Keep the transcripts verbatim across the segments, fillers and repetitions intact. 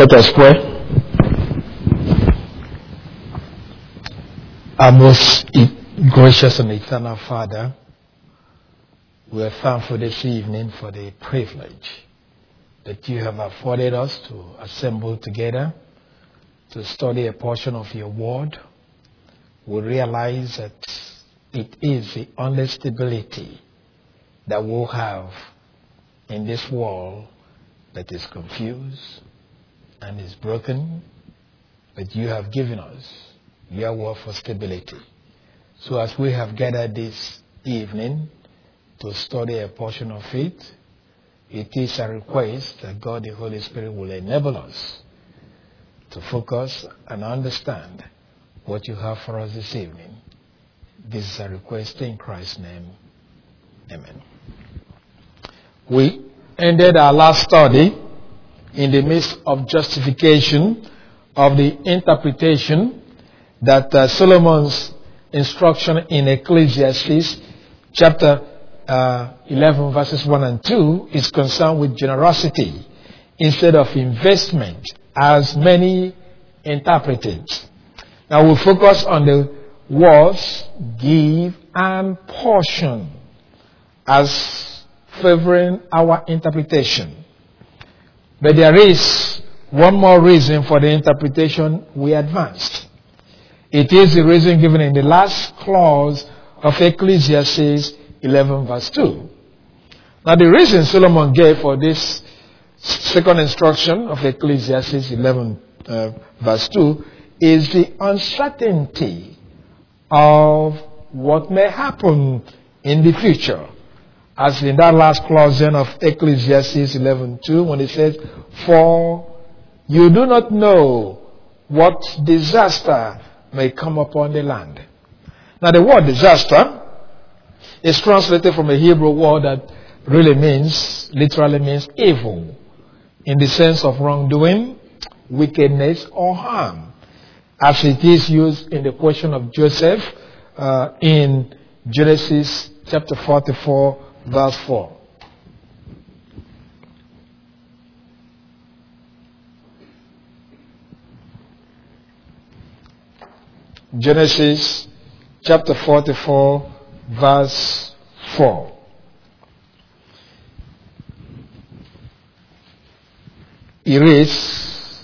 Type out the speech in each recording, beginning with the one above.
Let us pray. Our most gracious and eternal Father, we are thankful this evening for the privilege that you have afforded us to assemble together to study a portion of your word. We realize that it is the only stability that we'll have in this world that is confused and is broken, but you have given us your word for stability. So as we have gathered this evening to study a portion of it, it is a request that God the Holy Spirit will enable us to focus and understand what you have for us this evening. This is a request in Christ's name. Amen. We ended our last study in the midst of justification of the interpretation that uh, Solomon's instruction in Ecclesiastes chapter uh, eleven verses one and two is concerned with generosity instead of investment, as many interpreted. Now we'll focus on the words give and portion as favoring our interpretation. But there is one more reason for the interpretation we advanced. It is the reason given in the last clause of Ecclesiastes eleven verse two. Now the reason Solomon gave for this second instruction of Ecclesiastes eleven uh, verse two is the uncertainty of what may happen in the future. As in that last clause then of Ecclesiastes eleven two, when it says, for you do not know what disaster may come upon the land. Now the word disaster is translated from a Hebrew word that really means, literally means evil, in the sense of wrongdoing, wickedness, or harm, as it is used in the question of Joseph uh, in Genesis chapter forty-four, verse four. Genesis chapter forty-four, verse four. It reads,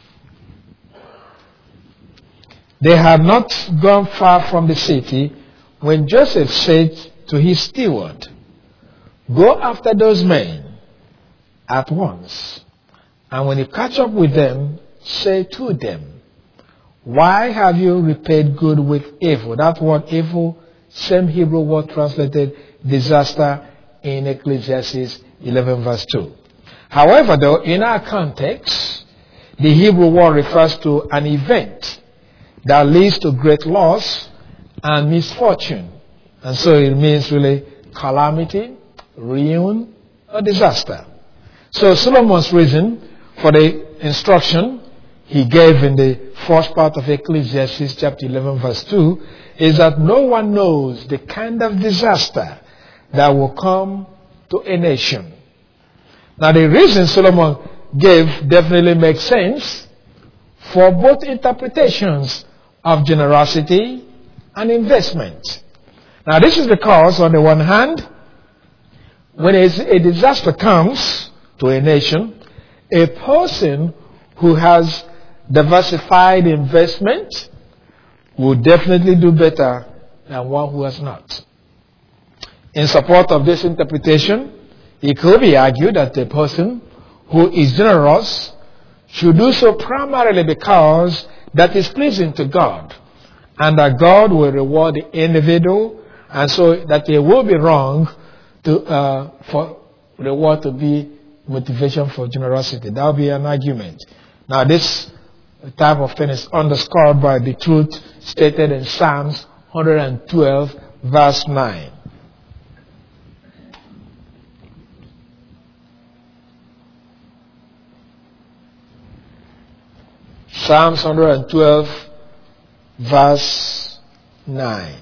they had not gone far from the city when Joseph said to his steward, go after those men at once, and when you catch up with them, say to them, why have you repaid good with evil? That word evil, same Hebrew word translated disaster in Ecclesiastes eleven verse two. However, though, in our context, the Hebrew word refers to an event that leads to great loss and misfortune. And so it means really calamity, ruin, or disaster. So Solomon's reason for the instruction he gave in the first part of Ecclesiastes chapter eleven verse two is that no one knows the kind of disaster that will come to a nation. Now the reason Solomon gave definitely makes sense for both interpretations of generosity and investment. Now this is because on the one hand, when a disaster comes to a nation, a person who has diversified investment will definitely do better than one who has not. In support of this interpretation, it could be argued that a person who is generous should do so primarily because that is pleasing to God, and that God will reward the individual, and so that it will be wrong to uh, for reward to be motivation for generosity. That will be an argument. Now this type of thing is underscored by the truth stated in Psalms one twelve verse nine. Psalms one twelve verse nine.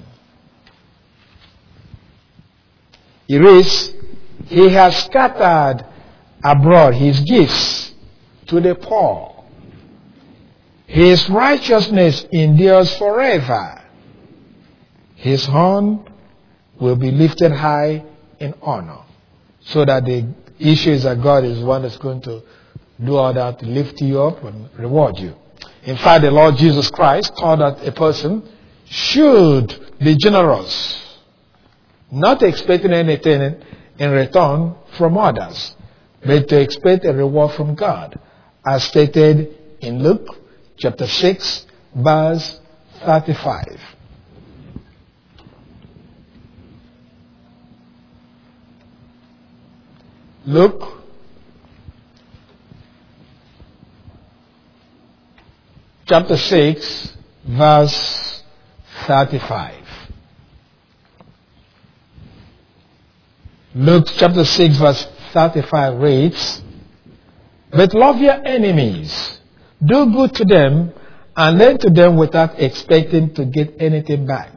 It reads, he has scattered abroad his gifts to the poor His righteousness endures forever. His horn will be lifted high in honor. So that the issue is that God is one that's going to do all that to lift you up and reward you. In fact, the Lord Jesus Christ taught that a person should be generous, not expecting anything in return from others, but to expect a reward from God, as stated in Luke chapter six, verse thirty-five. Luke chapter six, verse thirty-five. Luke chapter six, verse thirty-five reads, "But love your enemies, do good to them, and lend to them without expecting to get anything back.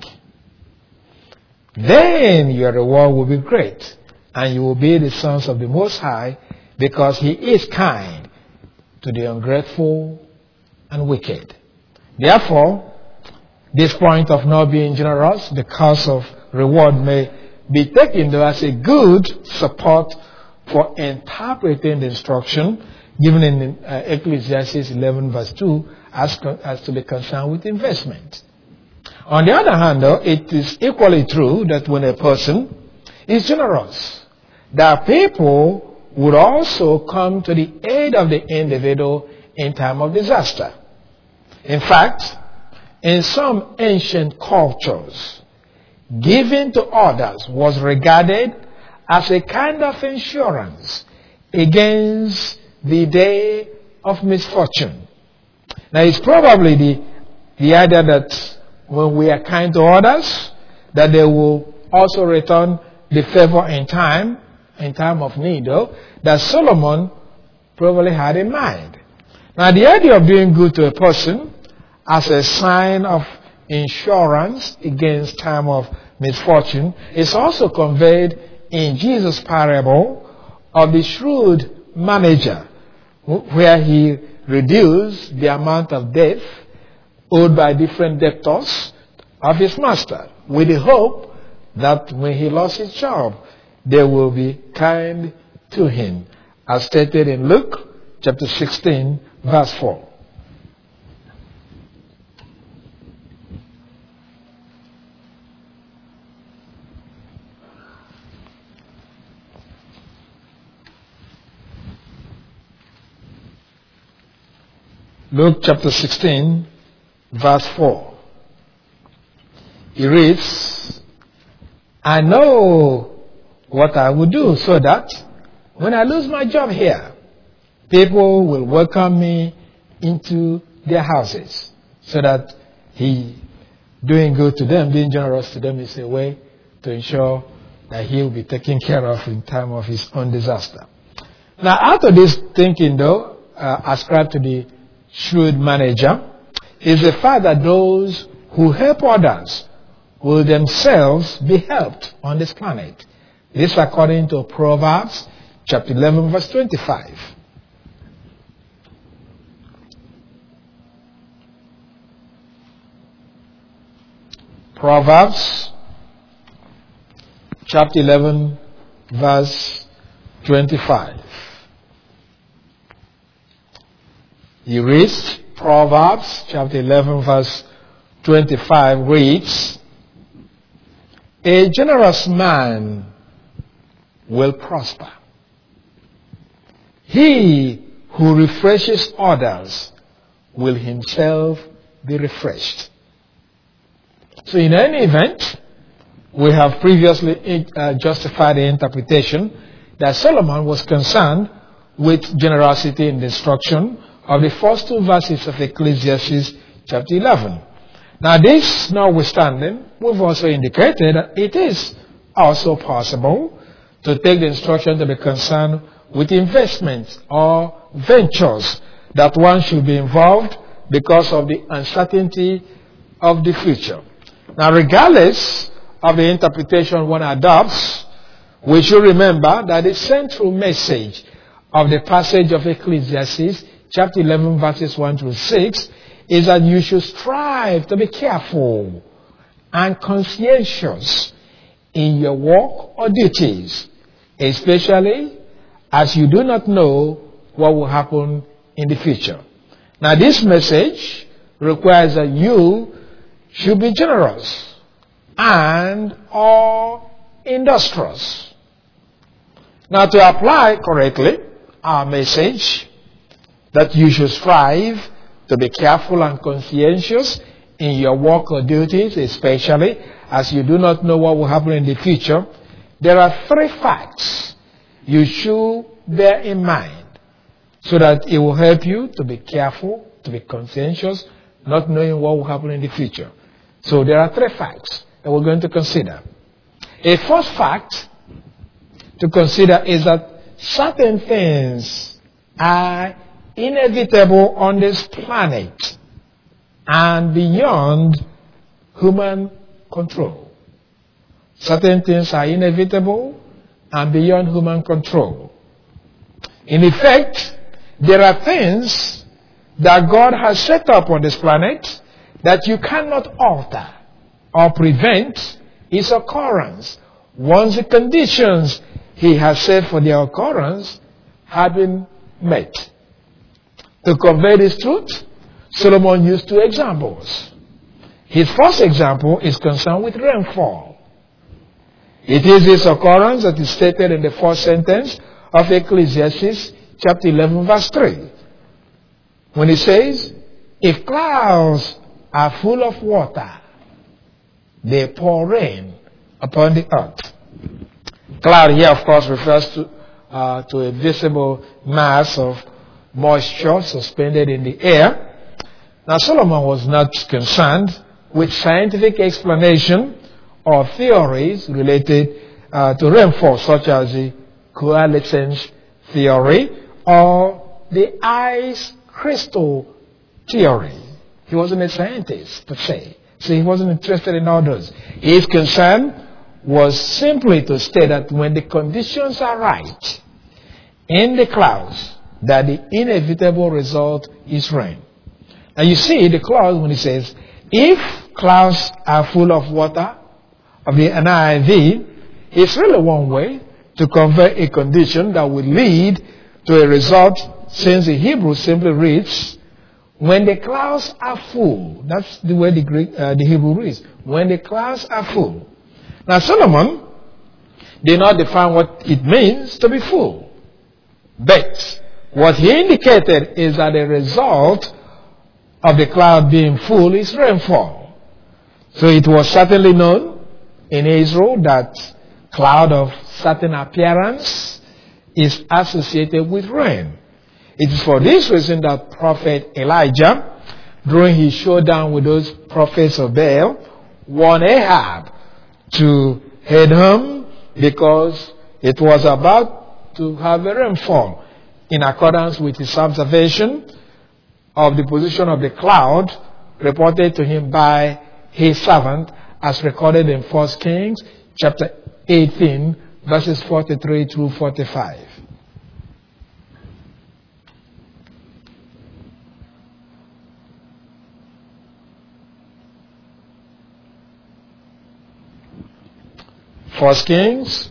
Then your reward will be great, and you will be the sons of the Most High, because He is kind to the ungrateful and wicked." Therefore, this point of not being generous because of reward may be taken as a good support for interpreting the instruction given in uh, Ecclesiastes eleven verse two as, as to be concerned with investment. On the other hand, though, it is equally true that when a person is generous, that people would also come to the aid of the individual in time of disaster. In fact, in some ancient cultures, giving to others was regarded as a kind of insurance against the day of misfortune. Now, it's probably the, the idea that when we are kind to others, that they will also return the favor in time, in time of need, though, that Solomon probably had in mind. Now, the idea of doing good to a person as a sign of insurance against time of misfortune is also conveyed in Jesus' parable of the shrewd manager, where he reduced the amount of debt owed by different debtors of his master, with the hope that when he lost his job, they will be kind to him, as stated in Luke chapter sixteen, verse four. Luke chapter sixteen, verse four. He reads, "I know what I will do so that when I lose my job here, people will welcome me into their houses." So that he doing good to them, being generous to them, is a way to ensure that he will be taken care of in time of his own disaster. Now, out of this thinking, though, uh, ascribed to the shrewd manager, is the fact that those who help others will themselves be helped on this planet. This according to Proverbs chapter eleven, verse twenty-five. Proverbs chapter eleven, verse twenty-five. He reads, Proverbs chapter eleven, verse twenty-five reads, "A generous man will prosper. He who refreshes others will himself be refreshed." So in any event, we have previously uh, justified the interpretation that Solomon was concerned with generosity in the instruction of the first two verses of Ecclesiastes chapter eleven. Now, this notwithstanding, we've also indicated that it is also possible to take the instruction to be concerned with investments or ventures that one should be involved because of the uncertainty of the future. Now, regardless of the interpretation one adopts, we should remember that the central message of the passage of Ecclesiastes chapter eleven, verses one through six, is that you should strive to be careful and conscientious in your work or duties, especially as you do not know what will happen in the future. Now, this message requires that you should be generous and or industrious. Now, to apply correctly our message, that you should strive to be careful and conscientious in your work or duties, especially as you do not know what will happen in the future, there are three facts you should bear in mind so that it will help you to be careful, to be conscientious, not knowing what will happen in the future. So there are three facts that we're going to consider. A first fact to consider is that certain things are inevitable on this planet and beyond human control. Certain things are inevitable and beyond human control. In effect, there are things that God has set up on this planet that you cannot alter or prevent its occurrence once the conditions He has set for their occurrence have been met. To convey this truth, Solomon used two examples. His first example is concerned with rainfall. It is this occurrence that is stated in the first sentence of Ecclesiastes chapter eleven verse three. When it says, if clouds are full of water, they pour rain upon the earth. Cloud here, of course, refers to, uh, to a visible mass of moisture suspended in the air. Now, Solomon was not concerned with scientific explanation or theories related uh, to rainfall, such as the coalescence theory or the ice crystal theory. He wasn't a scientist, per se, so he wasn't interested in all those. His concern was simply to state that when the conditions are right in the clouds, that the inevitable result is rain. Now you see the clause when it says, if clouds are full of water, of the N I V, it's really one way to convey a condition that will lead to a result, since the Hebrew simply reads, when the clouds are full. That's the way the Greek, uh, the Hebrew reads. When the clouds are full. Now Solomon did not define what it means to be full. But what he indicated is that the result of the cloud being full is rainfall. So it was certainly known in Israel that cloud of certain appearance is associated with rain. It is for this reason that Prophet Elijah, during his showdown with those prophets of Baal, warned Ahab to head home because it was about to have a rainfall, in accordance with his observation of the position of the cloud reported to him by his servant, as recorded in First Kings chapter eighteen, verses forty-three through forty-five. First Kings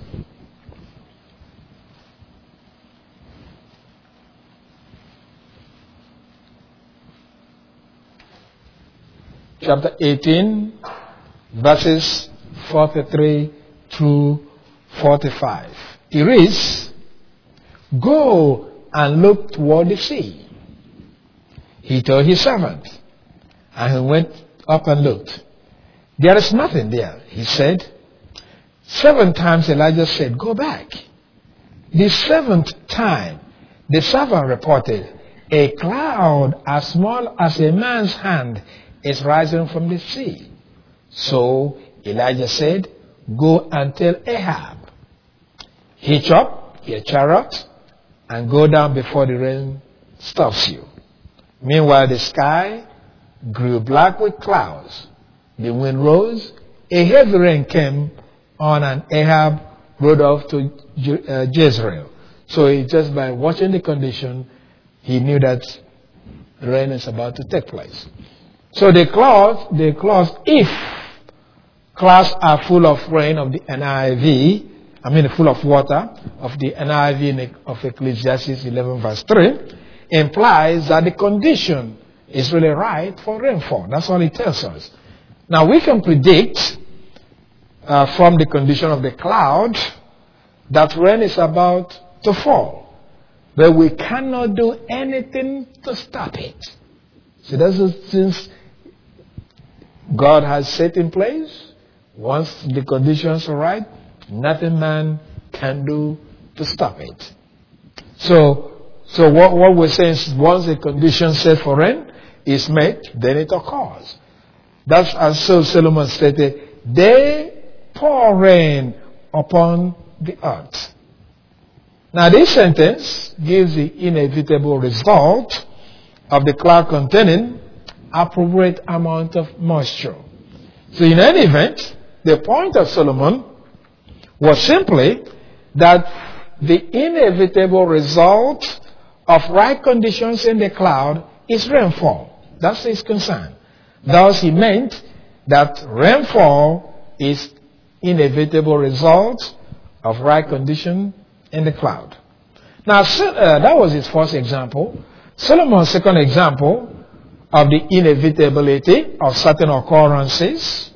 chapter eighteen, verses forty-three through forty-five. It reads, go and look toward the sea. He told his servant, and he went up and looked. There is nothing there, he said. Seven times Elijah said, go back. The seventh time, the servant reported, a cloud as small as a man's hand is rising from the sea. So Elijah said, go and tell Ahab, hitch up your chariot and go down before the rain stops you. Meanwhile, the sky grew black with clouds. The wind rose. A heavy rain came on, and Ahab rode off to Je- uh, Jezreel. So he, just by watching the condition, he knew that rain is about to take place. So the clause, the clause, if clouds are full of rain of the N I V, I mean full of water of the N I V of Ecclesiastes eleven verse three, implies that the condition is really right for rainfall. That's all it tells us. Now we can predict uh, from the condition of the cloud that rain is about to fall. But we cannot do anything to stop it. So that's since God has set in place, once the conditions are right, nothing man can do to stop it. So, so what, what we're saying is once the condition set for rain is met, then it occurs. That's as so Solomon stated, they pour rain upon the earth. Now this sentence gives the inevitable result of the cloud containing appropriate amount of moisture. So in any event, the point of Solomon was simply that the inevitable result of right conditions in the cloud is rainfall. That's his concern. Thus he meant that rainfall is inevitable result of right condition in the cloud. Now uh, that was his first example. Solomon's second example of the inevitability of certain occurrences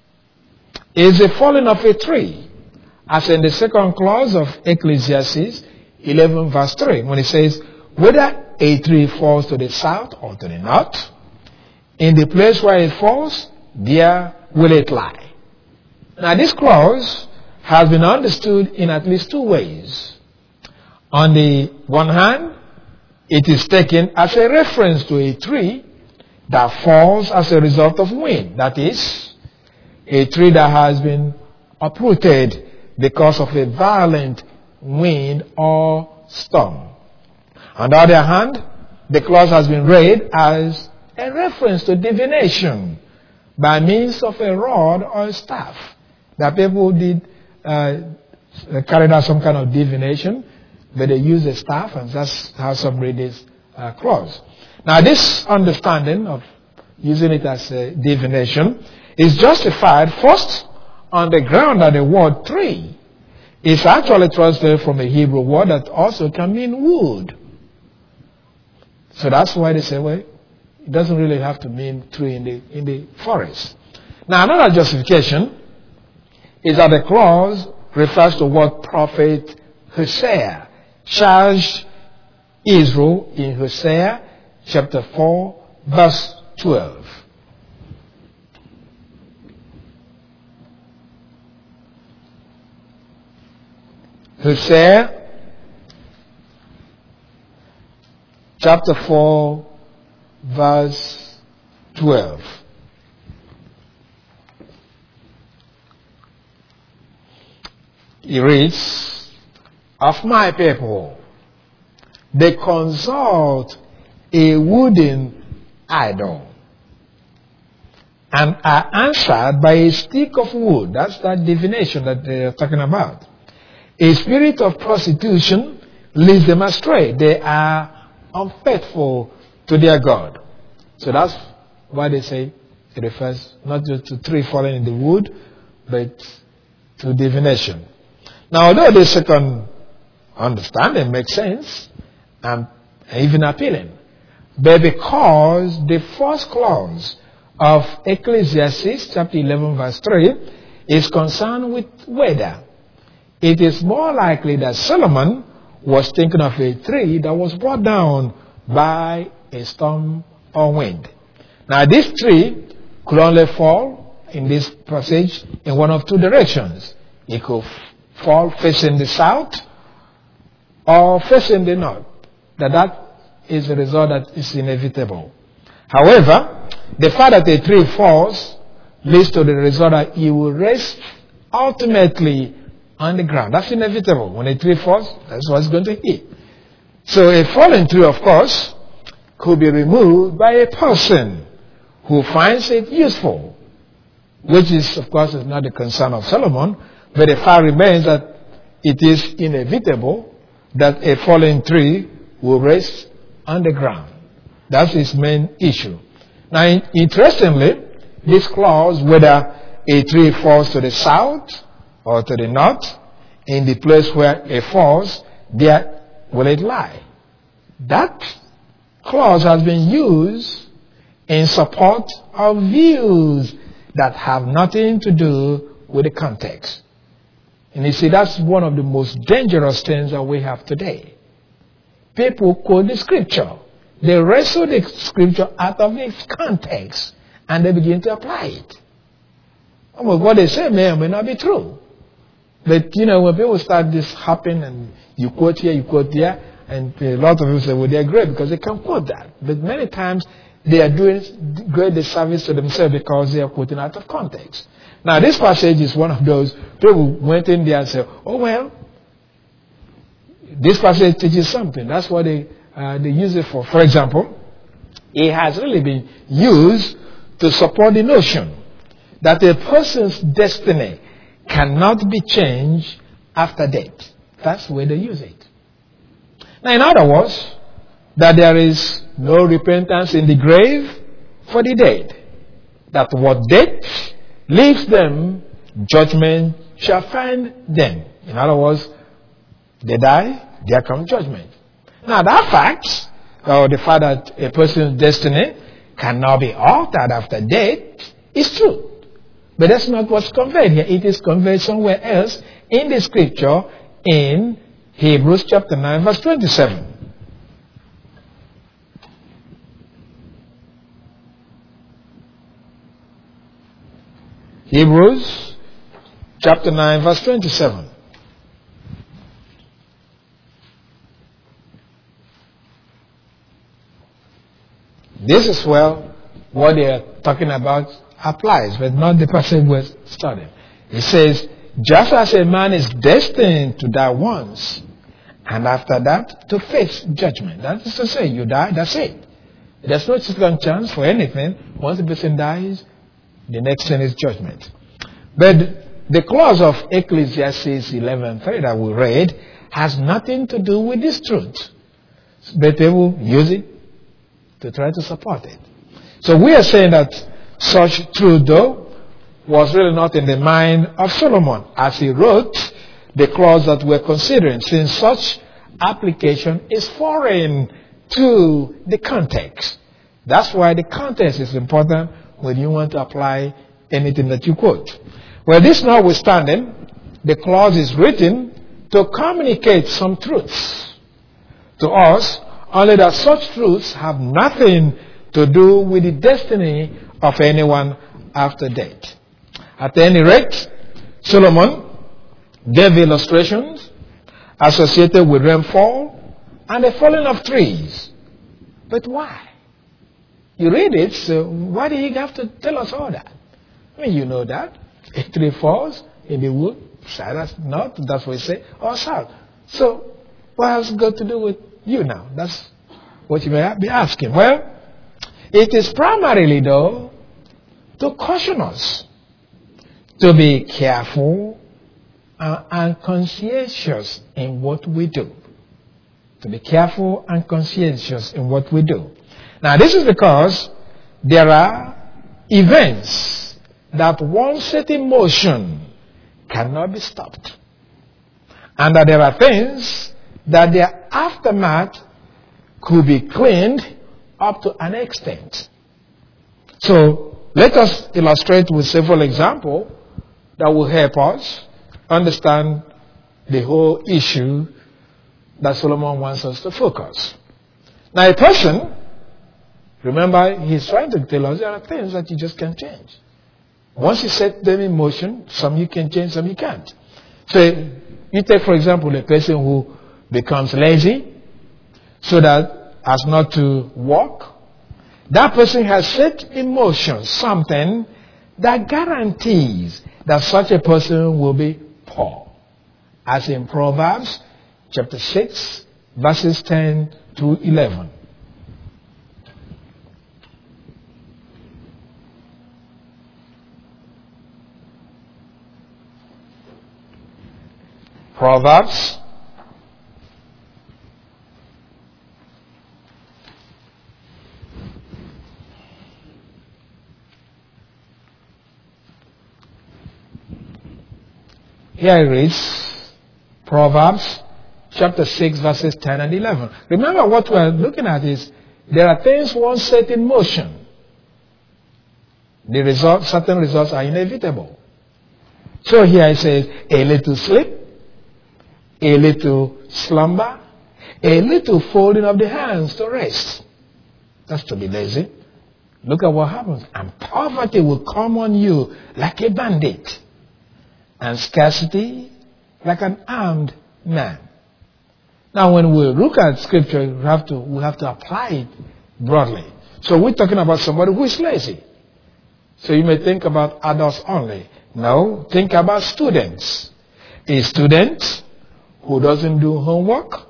is the falling of a tree, as in the second clause of Ecclesiastes eleven verse three, when it says, whether a tree falls to the south or to the north, in the place where it falls, there will it lie. Now this clause has been understood in at least two ways. On the one hand, it is taken as a reference to a tree that falls as a result of wind. That is, a tree that has been uprooted because of a violent wind or storm. On the other hand, the clause has been read as a reference to divination by means of a rod or a staff. That people did uh, carry out some kind of divination, but they use a staff, and that's how some read this uh, clause. Now, this understanding of using it as a divination is justified first on the ground that the word tree is actually translated from a Hebrew word that also can mean wood. So that's why they say, well, it doesn't really have to mean tree in the in the forest. Now, another justification is that the clause refers to what prophet Hosea charged Israel in Hosea chapter four, verse twelve. Hosea chapter four, verse twelve. He reads, of my people, they consult a wooden idol and are answered by a stick of wood. That's that divination that they are talking about. A spirit of prostitution leads them astray. They are unfaithful to their God. So that's why they say it refers not just to tree falling in the wood, but to divination. Now, although the second understanding makes sense and even appealing, but because the first clause of Ecclesiastes chapter eleven verse three is concerned with weather, it is more likely that Solomon was thinking of a tree that was brought down by a storm or wind. Now, this tree could only fall in this passage in one of two directions. It could fall facing the south or facing the north. That that is the result that is inevitable. However, the fact that a tree falls leads to the result that it will rest ultimately on the ground. That's inevitable. When a tree falls, that's what it's going to hit. So a fallen tree, of course, could be removed by a person who finds it useful, which is, of course, is not the concern of Solomon, but the fact remains that it is inevitable that a fallen tree will rest on the ground. That's his main issue. Now, interestingly, this clause, whether a tree falls to the south or to the north, in the place where it falls, there will it lie. That clause has been used in support of views that have nothing to do with the context. And you see, that's one of the most dangerous things that we have today. People quote the scripture. They wrestle the scripture out of its context and they begin to apply it. Well, what they say may or may not be true. But, you know, when people start this hopping and you quote here, you quote there, and a lot of people say, well, they're great because they can quote that. But many times they are doing great disservice to themselves because they are quoting out of context. Now, this passage is one of those people went in there and said, oh, well, this passage teaches something. That's what they, uh, they use it for. For example, it has really been used to support the notion that a person's destiny cannot be changed after death. That's the way they use it. Now, in other words, that there is no repentance in the grave for the dead. That what death leaves them, judgment shall find them. In other words, they die, there comes judgment. Now, that fact, or the fact that a person's destiny cannot be altered after death, is true. But that's not what's conveyed here. It is conveyed somewhere else in the scripture in Hebrews chapter nine, verse twenty-seven. Hebrews chapter nine, verse twenty-seven. This is well what they are talking about applies, but not the passage we're studying. It says, just as a man is destined to die once, and after that to face judgment. That is to say, you die, that's it. There's no second chance for anything. Once the person dies, the next thing is judgment. But the clause of Ecclesiastes eleven three that we read has nothing to do with this truth. But they will use it to try to support it. So we are saying that such truth, though, was really not in the mind of Solomon as he wrote the clause that we're considering, since such application is foreign to the context. That's why the context is important when you want to apply anything that you quote. Well, this notwithstanding, the clause is written to communicate some truths to us, only that such truths have nothing to do with the destiny of anyone after death. At any rate, Solomon gave illustrations associated with rainfall and the falling of trees. But why? You read it, so why do you have to tell us all that? I mean, you know that. A tree falls in the wood, south, north, that's what we say, or south. So, what has it got to do with you now? That's what you may be asking. Well, it is primarily, though, to caution us to be careful uh, and conscientious in what we do. To be careful and conscientious in what we do. Now, this is because there are events that once set in motion cannot be stopped. And that there are things that their aftermath could be cleaned up to an extent. So, let us illustrate with several examples that will help us understand the whole issue that Solomon wants us to focus. Now, a person, remember, he's trying to tell us there are things that you just can't change. Once you set them in motion, some you can change, some you can't. So, you take, for example, a person who becomes lazy so that as not to walk. That person has set in motion something that guarantees that such a person will be poor. As in Proverbs chapter six, verses ten to eleven. Proverbs Here it reads, Proverbs chapter six, verses ten and eleven. Remember what we're looking at is, there are things once set in motion. The result, certain results are inevitable. So here it says, a little sleep, a little slumber, a little folding of the hands to rest. That's to be lazy. Look at what happens. And poverty will come on you like a bandit, and scarcity like an armed man. Now, when we look at Scripture, we have to we have to apply it broadly. So we're talking about somebody who is lazy. So you may think about adults only. No, think about students. A student who doesn't do homework,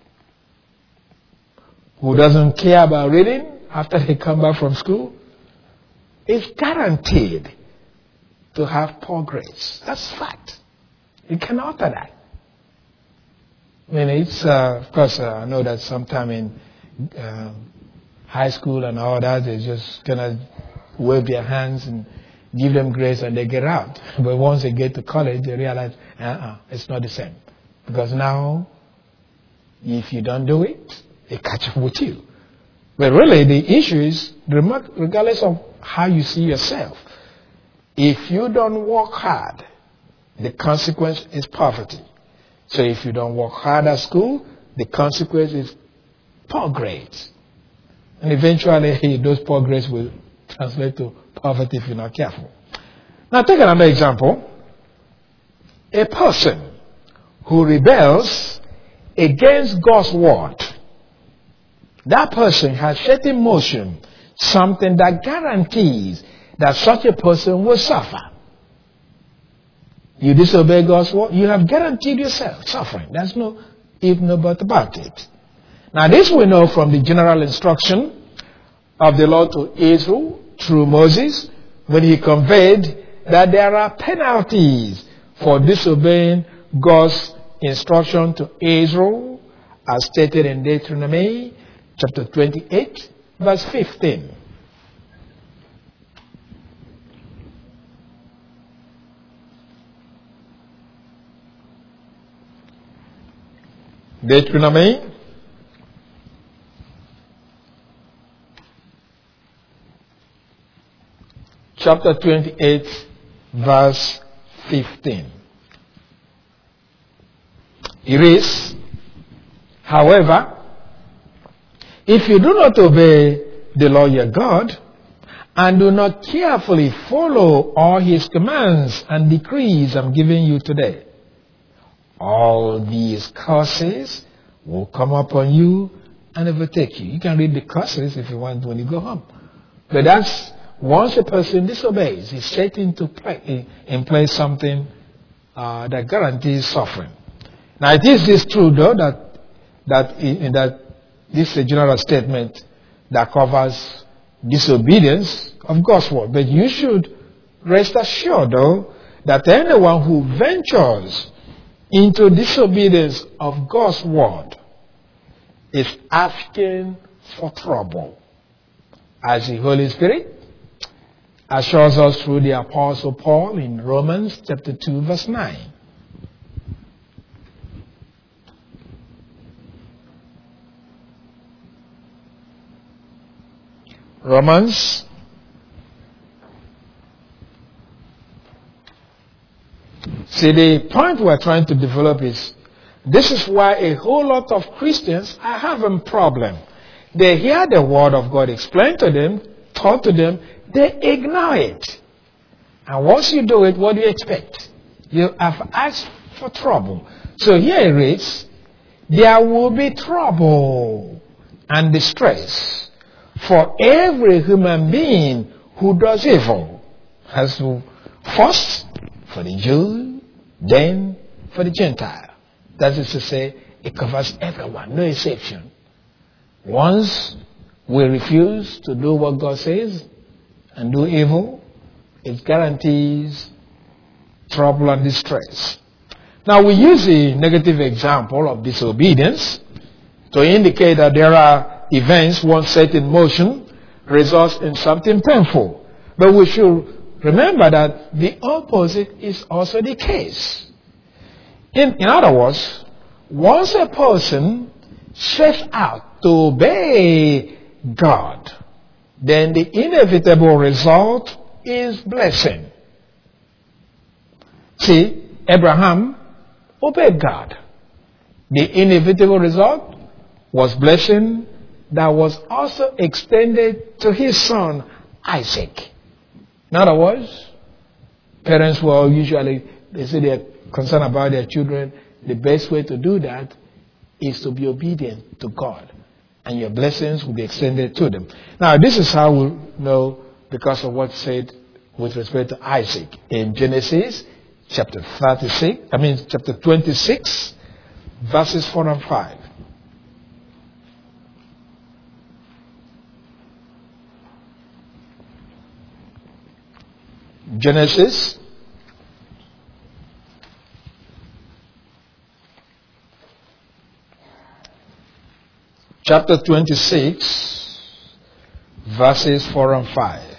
who doesn't care about reading after they come back from school, is guaranteed to have poor grades. That's fact. You can alter that. I mean, it's, uh, of course, uh, I know that sometime in uh, high school and all that, they just kind of wave their hands and give them grades and they get out. But once they get to college, they realize, uh-uh, it's not the same. Because now, if you don't do it, they catch up with you. But really, the issue is, regardless of how you see yourself, if you don't work hard, the consequence is poverty. So if you don't work hard at school, the consequence is poor grades. And eventually, those poor grades will translate to poverty if you're not careful. Now, take another example. A person who rebels against God's word, that person has set in motion something that guarantees that such a person will suffer. You disobey God's word, you have guaranteed yourself suffering. There's no if, no but about it. Now, this we know from the general instruction of the Lord to Israel through Moses, when he conveyed that there are penalties for disobeying God's instruction to Israel, as stated in Deuteronomy chapter twenty-eight, verse fifteen. Deuteronomy chapter twenty-eight, verse fifteen. It is, however, if you do not obey the Lord your God, and do not carefully follow all his commands and decrees I'm giving you today, all these curses will come upon you and overtake you. You can read the curses if you want when you go home. But that's, once a person disobeys, he's setting to play, in place something uh, that guarantees suffering. Now, it is this true, though, that that in, that this is a general statement that covers disobedience of God's word. But you should rest assured, though, that anyone who ventures into disobedience of God's word is asking for trouble, as the Holy Spirit assures us through the Apostle Paul in Romans chapter two, verse nine. Romans See, the point we're trying to develop is, this is why a whole lot of Christians are having problem. They hear the word of God explained to them, taught to them, they ignore it. And once you do it, what do you expect? You have asked for trouble. So here it reads, there will be trouble and distress for every human being who does evil. As to first for the Jew, then for the Gentile. That is to say, it covers everyone, no exception. Once we refuse to do what God says and do evil, it guarantees trouble and distress. Now, we use the negative example of disobedience to indicate that there are events once set in motion results in something painful. But we should remember that the opposite is also the case. In, in other words, once a person sets out to obey God, then the inevitable result is blessing. See, Abraham obeyed God. The inevitable result was blessing that was also extended to his son Isaac. In other words, parents will usually, they say they're concerned about their children. The best way to do that is to be obedient to God, and your blessings will be extended to them. Now, this is how we know because of what's said with respect to Isaac in Genesis chapter thirty-six, I mean chapter twenty-six, verses four and five. Genesis chapter twenty-six, verses four and five.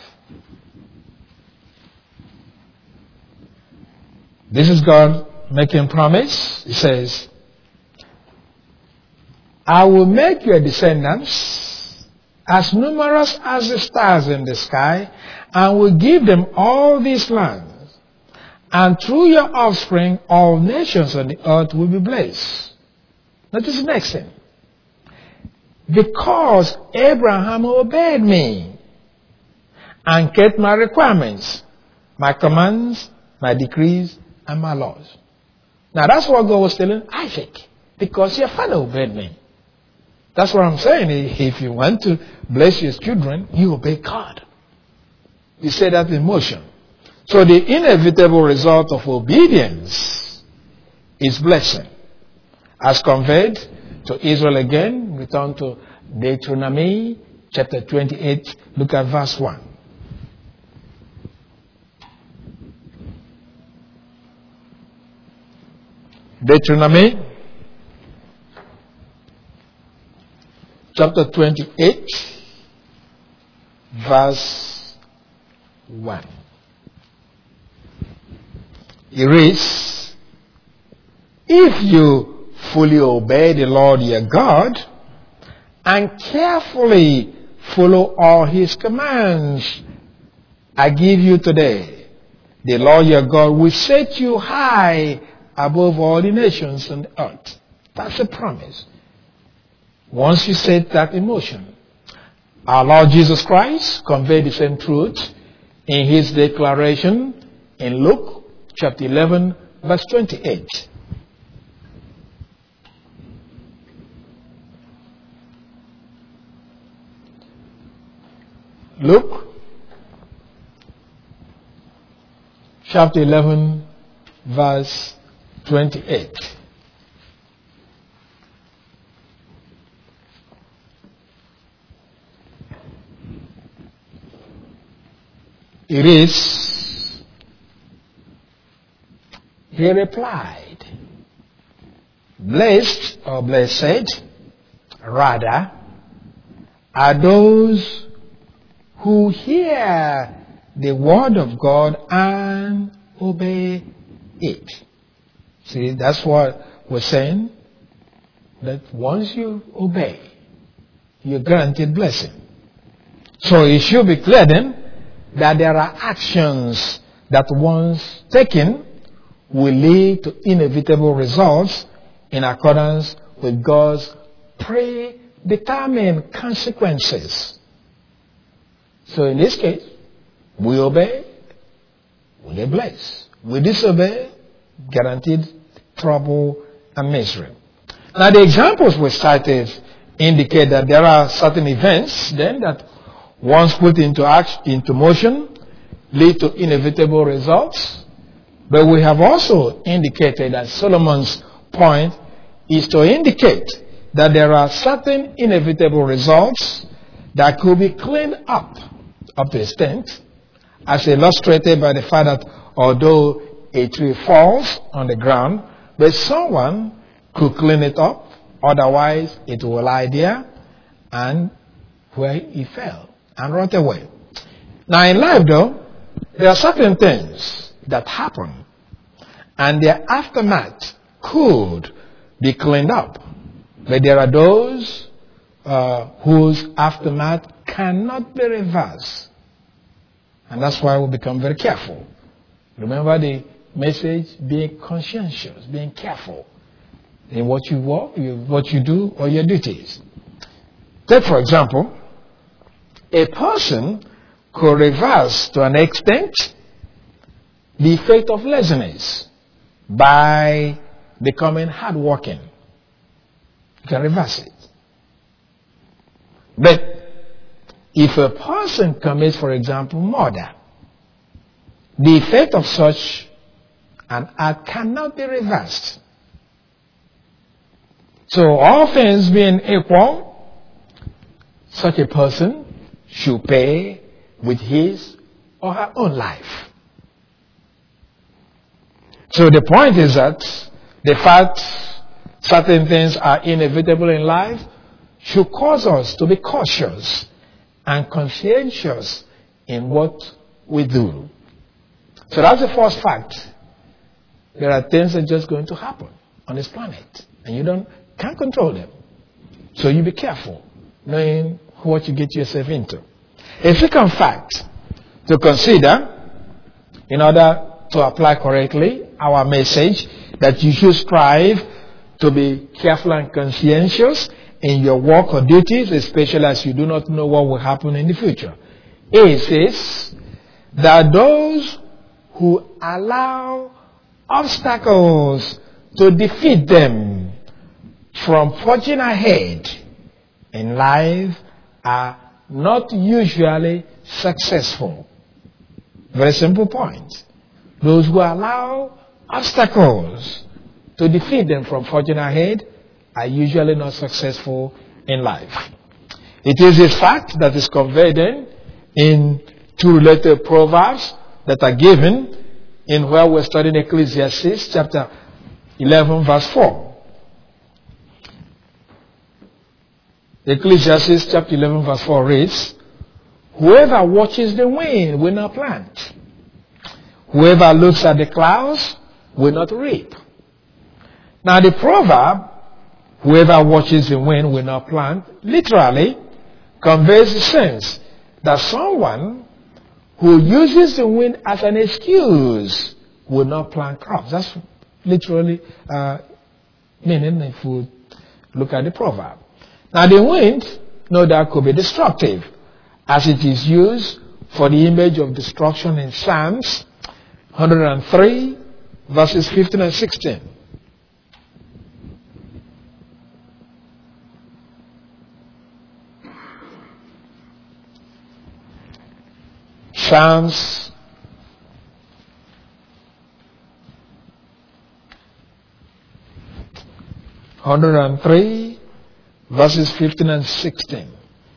This is God making promise. He says, I will make your descendants as numerous as the stars in the sky, and will give them all these lands. And through your offspring, all nations on the earth will be blessed. Notice the next thing. Because Abraham obeyed me and kept my requirements, my commands, my decrees, and my laws. Now that's what God was telling Isaac. Because your father obeyed me. That's what I'm saying. If you want to bless your children, you obey God. You set that in motion. So the inevitable result of obedience is blessing. As conveyed to Israel again, return to Deuteronomy chapter twenty-eight, look at verse one. Deuteronomy chapter twenty-eight, verse one. It reads, if you fully obey the Lord your God and carefully follow all his commands I give you today, the Lord your God will set you high above all the nations on the earth. That's a promise. Once you set that in motion, our Lord Jesus Christ conveyed the same truth in his declaration in Luke chapter eleven, verse twenty-eight. Luke chapter eleven, verse twenty-eight. It is, he replied, blessed or blessed, rather, are those who hear the word of God and obey it. See, that's what we're saying, that once you obey, you're guaranteed blessing. So it should be clear then that there are actions that once taken will lead to inevitable results in accordance with God's predetermined consequences. So in this case, we obey, we get blessed. We disobey, guaranteed trouble and misery. Now the examples we cited indicate that there are certain events then that once put into action, into motion, lead to inevitable results. But we have also indicated that Solomon's point is to indicate that there are certain inevitable results that could be cleaned up up to a extent, as illustrated by the fact that although a tree falls on the ground, but someone could clean it up, otherwise it will lie there and where it fell and rot away. Now in life though, there are certain things that happen and their aftermath could be cleaned up. But there are those uh, whose aftermath cannot be reversed. And that's why we become very careful. Remember the message, being conscientious, being careful in what you walk, what you do, or your duties. Take, for example, a person could reverse to an extent the effect of laziness by becoming hardworking. You can reverse it. But if a person commits, for example, murder, the effect of such an act cannot be reversed. So all things being equal, such a person should pay with his or her own life. So the point is that the fact certain things are inevitable in life should cause us to be cautious and conscientious in what we do. So that's the first fact. There are things that are just going to happen on this planet, and you don't can't control them. So you be careful, knowing what you get yourself into. A second fact to consider in order to apply correctly our message that you should strive to be careful and conscientious in your work or duties, especially as you do not know what will happen in the future. It says that those who allow obstacles to defeat them from forging ahead in life are not usually successful. Very simple point. Those who allow obstacles to defeat them from forging ahead are usually not successful in life. It is a fact that is conveyed in, in two related proverbs that are given in where we're studying Ecclesiastes chapter eleven verse four. Ecclesiastes chapter eleven verse four reads, "Whoever watches the wind will not plant. Whoever looks at the clouds will not reap." Now the proverb, "whoever watches the wind will not plant," literally conveys the sense that someone who uses the wind as an excuse will not plant crops. That's literally uh, meaning if we look at the proverb. Now the wind, no doubt, could be destructive, as it is used for the image of destruction in Psalms one hundred three, verses fifteen and sixteen. Psalms one hundred three, verses fifteen and sixteen.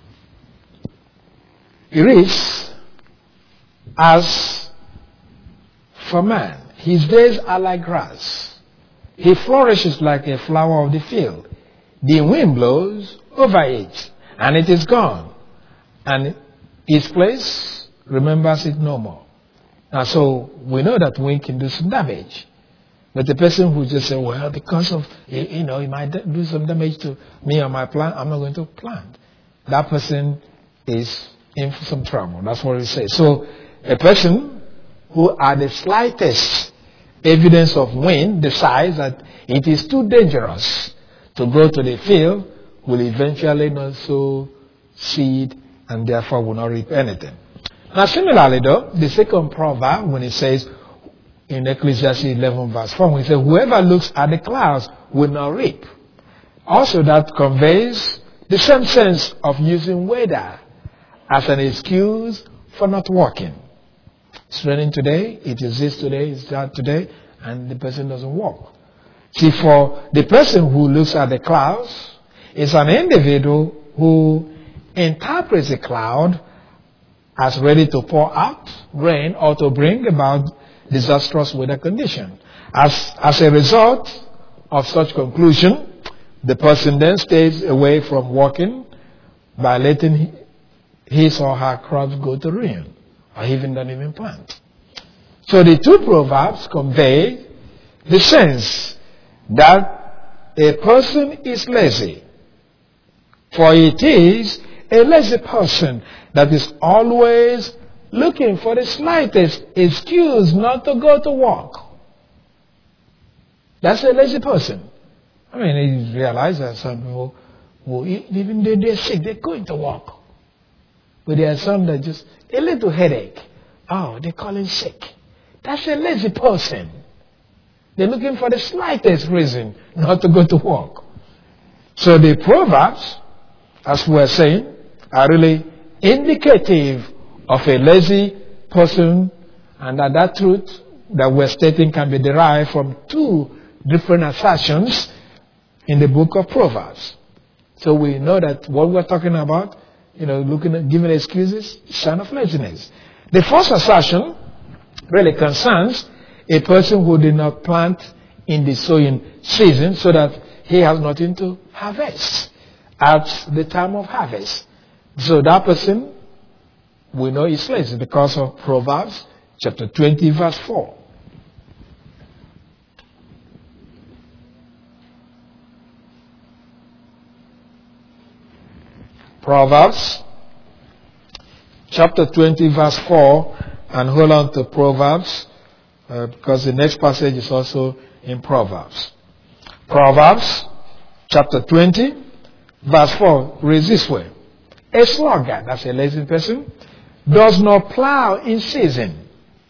It reads, "As for man, his days are like grass. He flourishes like a flower of the field. The wind blows over it, and it is gone, and its place remembers it no more." Now, so we know that wind can do some damage. But the person who just said, "Well, because of, you know, it might do some damage to me or my plant, I'm not going to plant," that person is in for some trouble. That's what it says. So a person who at the slightest evidence of wind decides that it is too dangerous to go to the field will eventually not sow seed and therefore will not reap anything. Now similarly though, the second proverb, when it says in Ecclesiastes eleven verse four, when it says, "Whoever looks at the clouds will not reap," also that conveys the same sense of using weather as an excuse for not working. It's raining today, it is this today, it's that today, and the person doesn't work. See, for the person who looks at the clouds is an individual who interprets the cloud as ready to pour out rain or to bring about disastrous weather condition. As, as a result of such conclusion, the person then stays away from working by letting his or her crops go to ruin, or even don't even plant. So the two proverbs convey the sense that a person is lazy. For it is a lazy person that is always looking for the slightest excuse not to go to work. That's a lazy person. I mean, you realize that some people, who, even though they're sick, they're going to work. But there are some that just, a little headache. Oh, they call him sick. That's a lazy person. They're looking for the slightest reason not to go to work. So the Proverbs, as we're saying, are really indicative of a lazy person, and that that truth that we're stating can be derived from two different assertions in the book of Proverbs. So we know that what we're talking about, you know, looking at giving excuses, sign of laziness. The first assertion really concerns a person who did not plant in the sowing season so that he has nothing to harvest at the time of harvest. So that person, we know is lazy because of Proverbs chapter twenty verse four. Proverbs chapter twenty verse four, and hold on to Proverbs uh, because the next passage is also in Proverbs. Proverbs chapter twenty verse four reads this way. A sluggard, that's a lazy person, does not plow in season.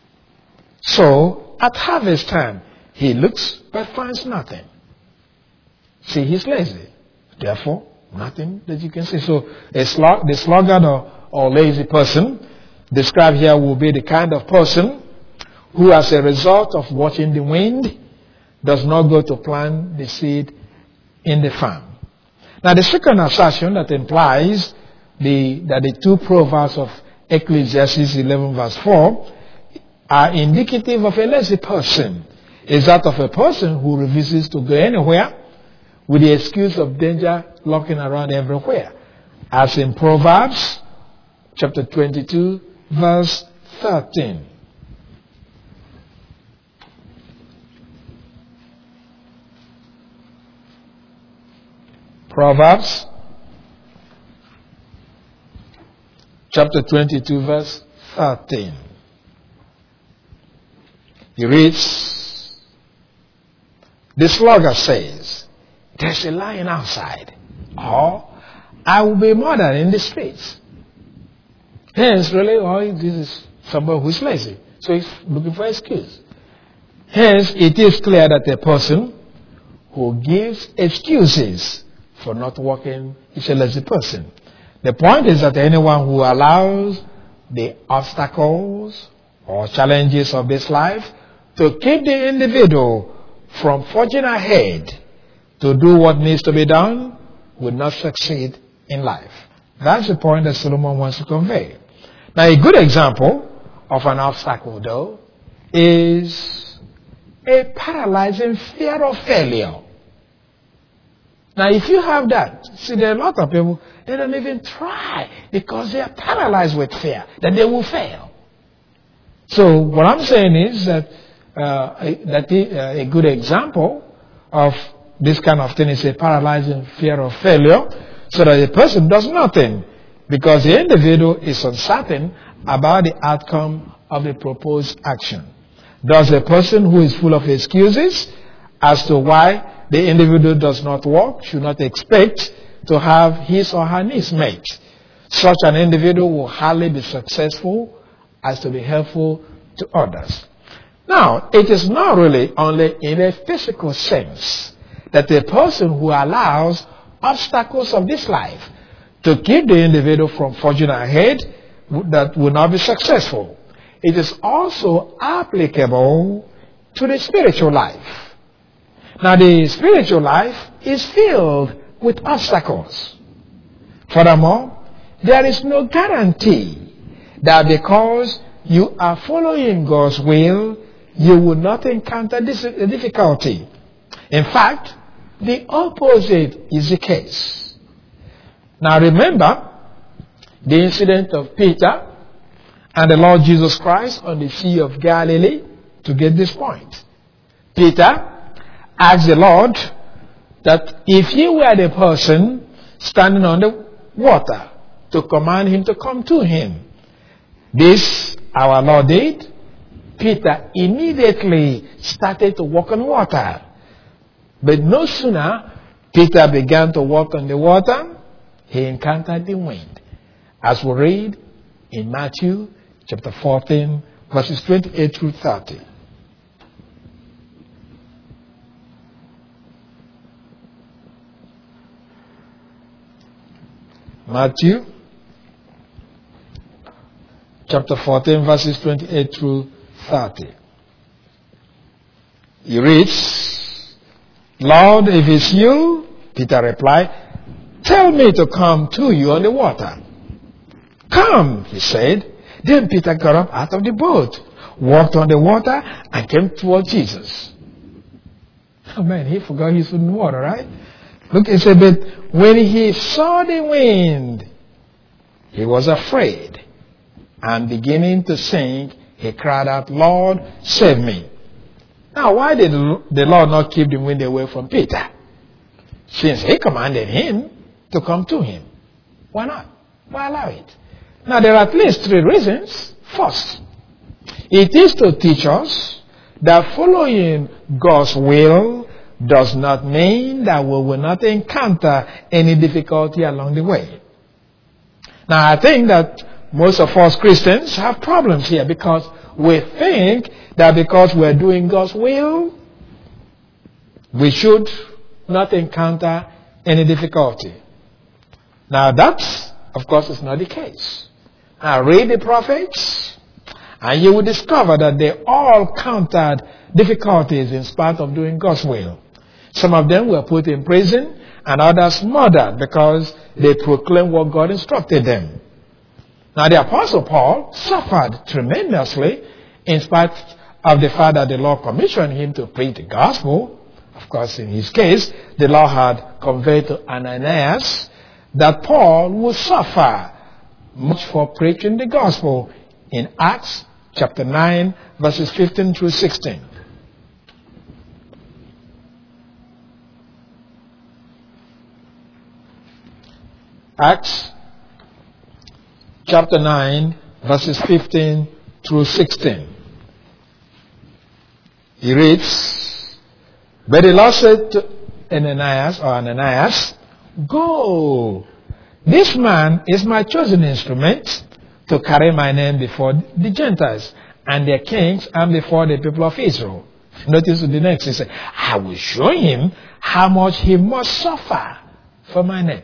So at harvest time he looks but finds nothing. See, he's lazy. Therefore, nothing that you can see. So a slug, the sluggard or, or lazy person described here will be the kind of person who, as a result of watching the wind, does not go to plant the seed in the farm. Now the second assertion that implies the, that the two proverbs of Ecclesiastes eleven verse four are indicative of a lazy person is that of a person who refuses to go anywhere with the excuse of danger lurking around everywhere. As in Proverbs chapter twenty-two verse thirteen. Proverbs chapter twenty-two verse thirteen. He reads, the sluggard says, there's a lion outside, or I will be murdered in the streets. Hence, really, oh, this is somebody who's lazy. So he's looking for an excuse. Hence, it is clear that a person who gives excuses for not working is a lazy person. The point is that anyone who allows the obstacles or challenges of this life to keep the individual from forging ahead to do what needs to be done will not succeed in life. That's the point that Solomon wants to convey. Now, a good example of an obstacle, though, is a paralyzing fear of failure. Now, if you have that, see, there are a lot of people, they don't even try because they are paralyzed with fear that they will fail. So, what I'm saying is that uh, a, that a, a good example of this kind of thing is a paralyzing fear of failure, so that a person does nothing because the individual is uncertain about the outcome of the proposed action. Thus, a person who is full of excuses as to why the individual does not work should not expect to have his or her needs met. Such an individual will hardly be successful as to be helpful to others. Now, it is not really only in a physical sense that a person who allows obstacles of this life to keep the individual from forging ahead that will not be successful. It is also applicable to the spiritual life. Now, the spiritual life is filled with obstacles. Furthermore, there is no guarantee that because you are following God's will, you will not encounter this difficulty. In fact, the opposite is the case. Now remember the incident of Peter and the Lord Jesus Christ on the Sea of Galilee to get this point. Peter, asked the Lord that if he were the person standing on the water, to command him to come to him. This our Lord did. Peter immediately started to walk on water. But no sooner Peter began to walk on the water, he encountered the wind. As we read in Matthew chapter fourteen, verses twenty-eight through thirty. Matthew chapter fourteen, verses twenty-eight through thirty. He reads, Lord, if it's you, Peter replied, tell me to come to you on the water. Come, he said. Then Peter got up out of the boat, walked on the water, and came toward Jesus. Oh man, he forgot he's in the water, right? Look, it said, but when he saw the wind, he was afraid. And beginning to sink, he cried out, Lord, save me. Now, why did the Lord not keep the wind away from Peter? Since he commanded him to come to him. Why not? Why allow it? Now, there are at least three reasons. First, it is to teach us that following God's will does not mean that we will not encounter any difficulty along the way. Now, I think that most of us Christians have problems here because we think that because we're doing God's will, we should not encounter any difficulty. Now, that, of course, is not the case. Now, read the prophets, and you will discover that they all countered difficulties in spite of doing God's will. Some of them were put in prison, and others murdered because they proclaimed what God instructed them. Now, the Apostle Paul suffered tremendously in spite of the fact that the Lord commissioned him to preach the gospel. Of course, in his case, the Lord had conveyed to Ananias that Paul would suffer much for preaching the gospel in Acts chapter nine, verses fifteen through sixteen. Acts chapter nine, verses fifteen through sixteen. He reads, but the Lord said to Ananias, or Ananias, go. This man is my chosen instrument to carry my name before the Gentiles and their kings and before the people of Israel. Notice the next, he said, I will show him how much he must suffer for my name.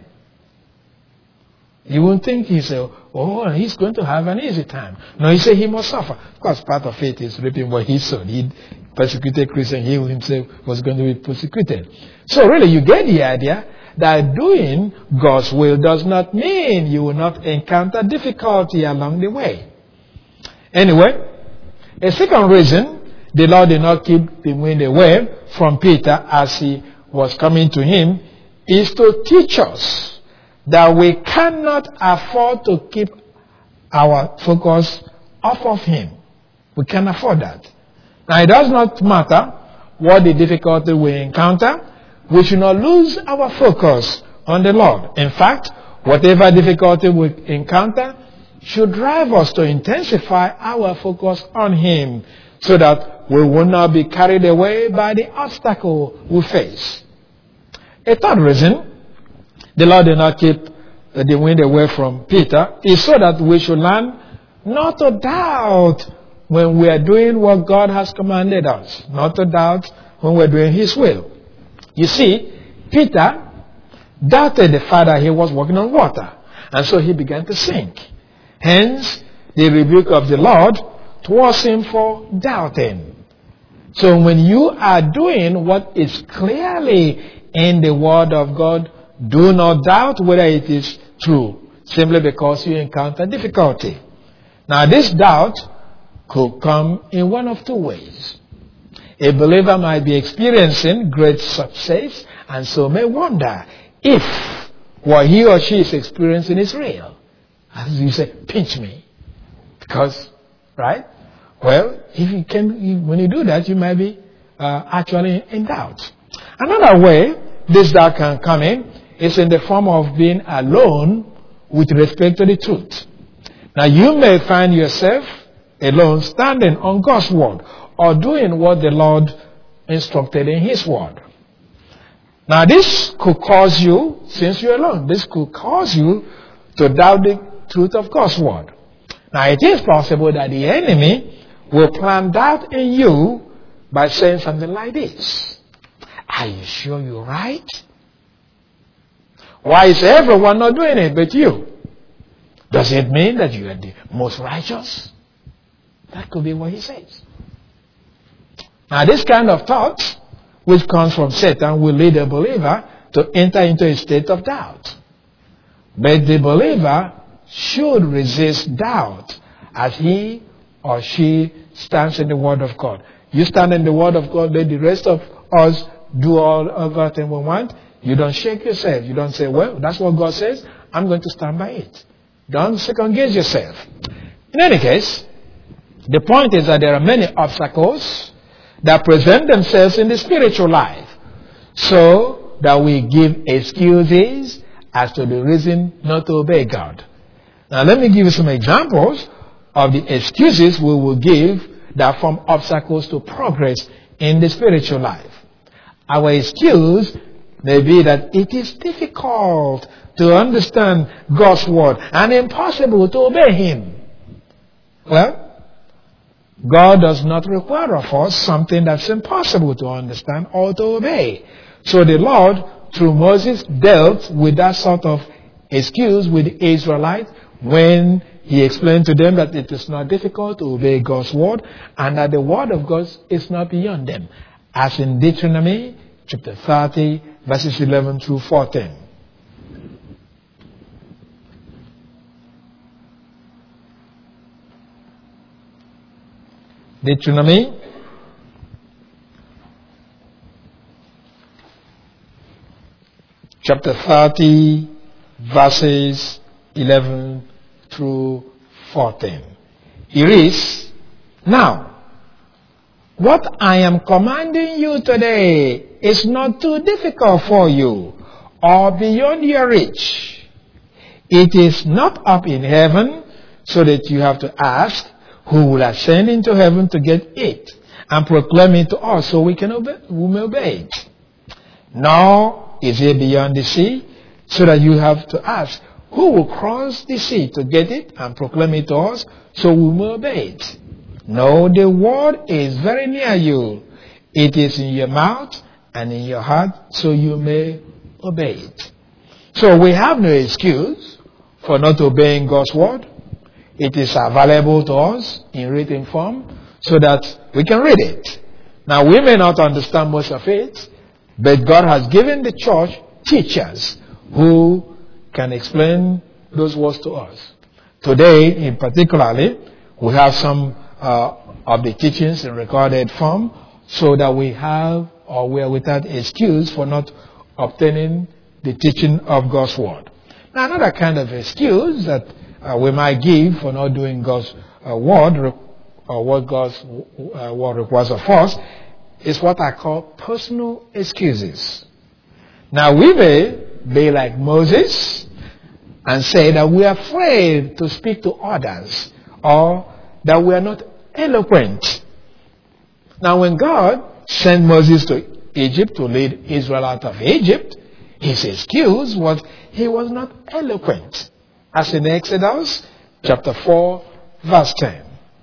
You won't think he said, oh, he's going to have an easy time. No, he said he must suffer. Of course, part of it is reaping what he sowed. He persecuted Christians. He himself was going to be persecuted. So really, you get the idea that doing God's will does not mean you will not encounter difficulty along the way. Anyway, a second reason the Lord did not keep the wind away from Peter as he was coming to him is to teach us that we cannot afford to keep our focus off of him. We can't afford that. Now, it does not matter what the difficulty we encounter. We should not lose our focus on the Lord. In fact, whatever difficulty we encounter should drive us to intensify our focus on him so that we will not be carried away by the obstacle we face. A third reason the Lord did not keep the wind away from Peter is so that we should learn not to doubt when we are doing what God has commanded us. Not to doubt when we're doing his will. You see, Peter doubted the fact that he was walking on water. And so he began to sink. Hence, the rebuke of the Lord towards him for doubting. So when you are doing what is clearly in the Word of God, do not doubt whether it is true, simply because you encounter difficulty. Now, this doubt could come in one of two ways. A believer might be experiencing great success and so may wonder if what he or she is experiencing is real. As you say, pinch me. Because, right? Well, if you can, when you do that, you might be uh, actually in doubt. Another way this doubt can come in is in the form of being alone with respect to the truth. Now you may find yourself alone standing on God's word or doing what the Lord instructed in His word. Now this could cause you, since you're alone, this could cause you to doubt the truth of God's word. Now it is possible that the enemy will plant doubt in you by saying something like this. Are you sure you're right? Why is everyone not doing it but you? Does it mean that you are the most righteous? That could be what he says. Now this kind of thought, which comes from Satan, will lead a believer to enter into a state of doubt. But the believer should resist doubt as he or she stands in the Word of God. You stand in the Word of God, let the rest of us do all of that thing we want. You don't shake yourself. You don't say, well, that's what God says. I'm going to stand by it. Don't second guess yourself. In any case, the point is that there are many obstacles that present themselves in the spiritual life, so that we give excuses as to the reason not to obey God. Now let me give you some examples of the excuses we will give that form obstacles to progress in the spiritual life. Our excuse may be that it is difficult to understand God's word and impossible to obey Him. Well, God does not require of us something that's impossible to understand or to obey. So the Lord, through Moses, dealt with that sort of excuse with the Israelites when He explained to them that it is not difficult to obey God's word and that the word of God is not beyond them. As in Deuteronomy chapter thirty, verses eleven through fourteen. Deuteronomy chapter thirty, verses eleven through fourteen. It reads, now, what I am commanding you today is not too difficult for you or beyond your reach. It is not up in heaven so that you have to ask who will ascend into heaven to get it and proclaim it to us so we can obey, we may obey it. Nor is it beyond the sea so that you have to ask who will cross the sea to get it and proclaim it to us so we may obey it. No, the word is very near you. It is in your mouth and in your heart, so you may obey it. So we have no excuse for not obeying God's word. It is available to us in written form so that we can read it. Now, we may not understand most of it, but God has given the church teachers who can explain those words to us. Today, in particularly, we have some uh, of the teachings in recorded form so that we have or we are without excuse for not obtaining the teaching of God's word. Now, another kind of excuse that uh, we might give for not doing God's uh, word or what God's uh, word requires of us is what I call personal excuses. Now, we may be like Moses and say that we are afraid to speak to others or that we are not eloquent. Now, when God sent Moses to Egypt to lead Israel out of Egypt, his excuse was he was not eloquent. As in Exodus chapter four, verse ten.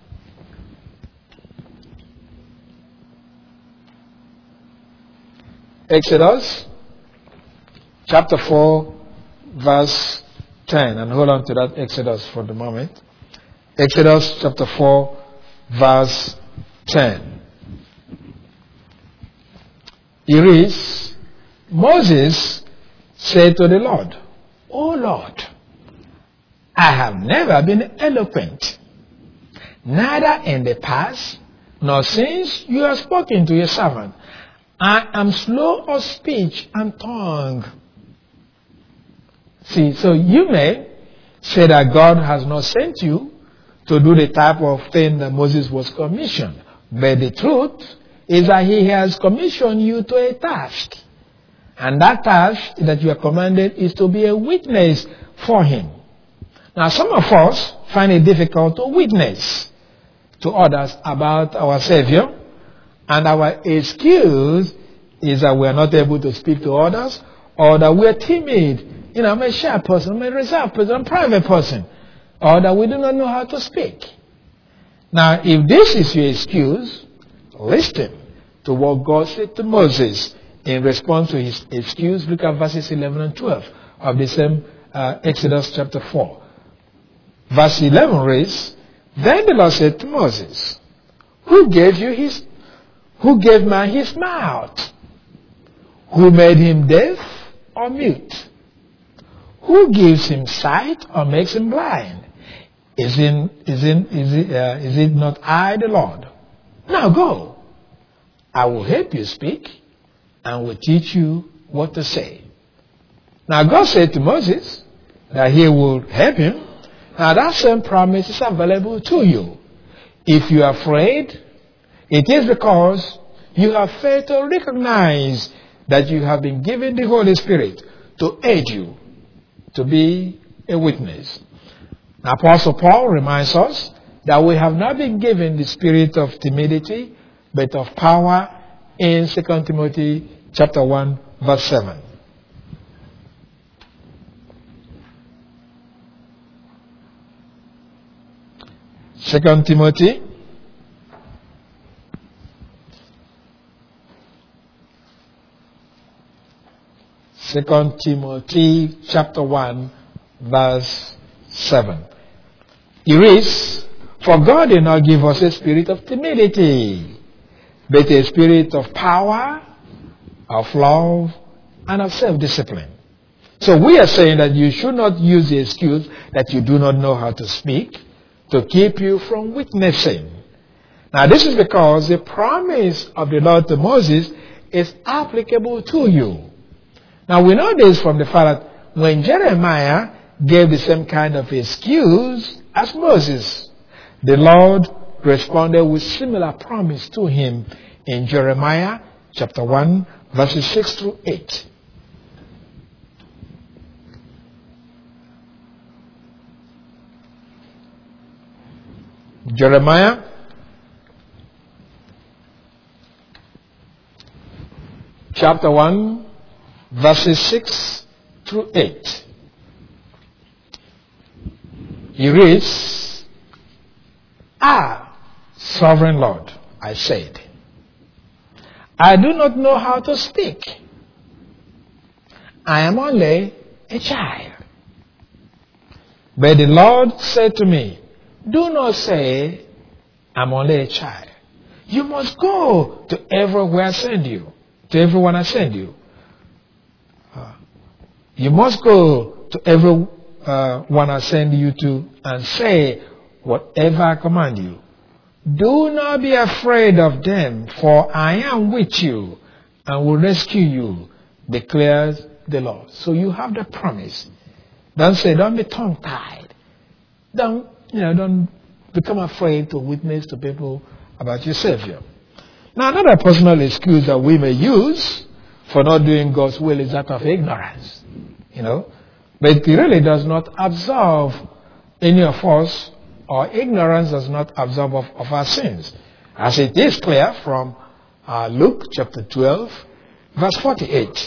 Exodus chapter four, verse ten. And hold on to that Exodus for the moment. Exodus chapter four, verse ten. It reads, Moses said to the Lord, O Lord, I have never been eloquent, neither in the past, nor since you have spoken to your servant. I am slow of speech and tongue. See, so you may say that God has not sent you to do the type of thing that Moses was commissioned. But the truth is that he has commissioned you to a task. And that task that you are commanded is to be a witness for him. Now, some of us find it difficult to witness to others about our Savior. And our excuse is that we are not able to speak to others, or that we are timid. You know, I'm a shy person, I'm a reserved person, I'm a private person. Or that we do not know how to speak. Now, if this is your excuse, listen to what God said to Moses in response to his excuse. Look at verses eleven and twelve of the same uh, Exodus chapter four. Verse eleven reads, "Then the Lord said to Moses, Who gave you his, who gave man his mouth? Who made him deaf or mute? Who gives him sight or makes him blind? Is it, is it, is it, uh, is it not I, the Lord? Now go. I will help you speak and will teach you what to say." Now God said to Moses that he will help him. Now that same promise is available to you. If you are afraid, it is because you have failed to recognize that you have been given the Holy Spirit to aid you to be a witness. Now, Apostle Paul reminds us that we have not been given the spirit of timidity, but of power in Second Timothy chapter one, verse seven. Second Timothy Second Timothy chapter one, verse seven. It reads, "For God did not give us a spirit of timidity, but a spirit of power, of love, and of self-discipline." So we are saying that you should not use the excuse that you do not know how to speak to keep you from witnessing. Now this is because the promise of the Lord to Moses is applicable to you. Now we know this from the fact that when Jeremiah gave the same kind of excuse as Moses, the Lord responded with similar promise to him in Jeremiah chapter one, verses six through eight. Jeremiah chapter one, verses six through eight. He reads, "Ah, sovereign Lord, I said, I do not know how to speak. I am only a child." But the Lord said to me, "Do not say, I'm only a child. You must go to everywhere I send you, to everyone I send you. Uh, you must go to everyone uh, I send you to and say whatever I command you. Do not be afraid of them, for I am with you and will rescue you, declares the Lord." So you have the promise. Don't say, don't be tongue-tied. Don't, you know, don't become afraid to witness to people about your Savior. Now, another personal excuse that we may use for not doing God's will is that of ignorance. You know, but it really does not absolve any of us, or ignorance does not absolve of, of our sins. As it is clear from uh, Luke chapter twelve, verse forty-eight.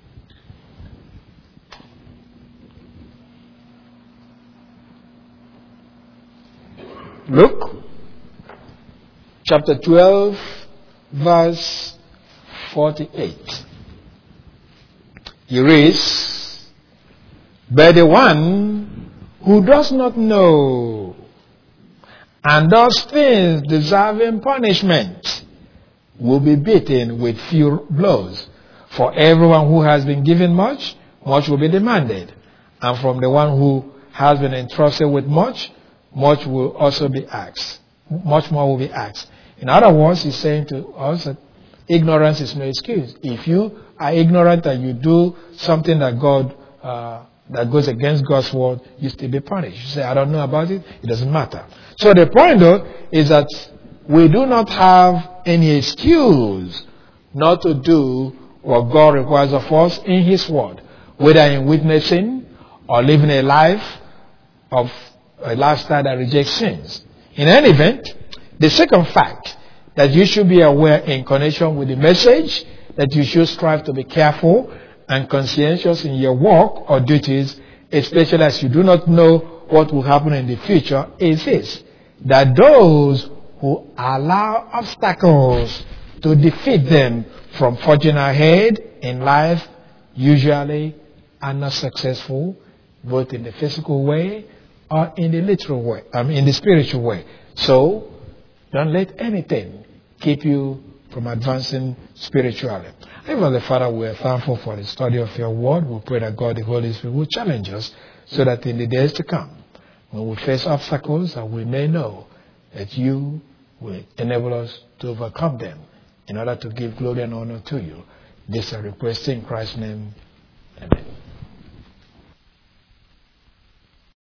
Luke chapter twelve, verse forty-eight. He reads, "But the one who does not know and does things deserving punishment will be beaten with few blows. For everyone who has been given much, much will be demanded. And from the one who has been entrusted with much, much will also be asked. Much more will be asked." In other words, he's saying to us that ignorance is no excuse. If you are ignorant and you do something that God uh, that goes against God's word, you still be punished. You say, "I don't know about it," it doesn't matter. So the point, though, is that we do not have any excuse not to do what God requires of us in His Word, whether in witnessing or living a life of a lifestyle that rejects sins. In any event, the second fact that you should be aware in connection with the message that you should strive to be careful and conscientious in your work or duties, especially as you do not know what will happen in the future, is this: that those who allow obstacles to defeat them from forging ahead in life usually are not successful, both in the physical way or in the literal way, I mean in the spiritual way. So, don't let anything keep you from advancing spiritually. Heavenly Father, we are thankful for the study of your word. We pray that God, the Holy Spirit, will challenge us so that in the days to come, when we face obstacles, that we may know that you will enable us to overcome them in order to give glory and honor to you. This I request in Christ's name. Amen.